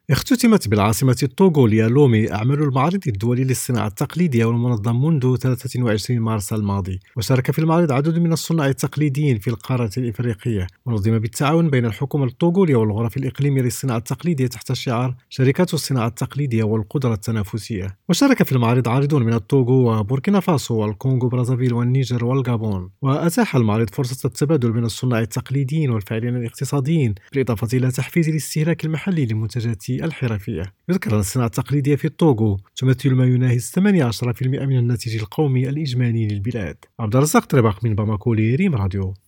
اختتمت بالعاصمة الطوغولية لومي أعمال المعرض الدولي للصناعة التقليدية والمنظم منذ 23 مارس الماضي، وشارك في المعرض عدد من الصناع التقليديين في القارة الإفريقية، ونظم بالتعاون بين الحكومة الطوغولية والغرف الإقليمية للصناعة التقليدية تحت شعار شركات الصناعة التقليدية والقدرة التنافسية. وشارك في المعرض عارضون من الطوغو وبوركينا فاسو والكونغو برازافيل والنيجر والغابون، وأتاح المعرض فرصة التبادل بين الصناع التقليديين والفاعلين الاقتصاديين، بالإضافة إلى تحفيز الاستهلاك المحلي للمنتجات الحرفية. يذكر أن الصناعة التقليدية في الطوغو تمثل ما يناهز 18% من الناتج القومي الإجمالي للبلاد. عبد الرزاق طرباق من باماكو لريم راديو.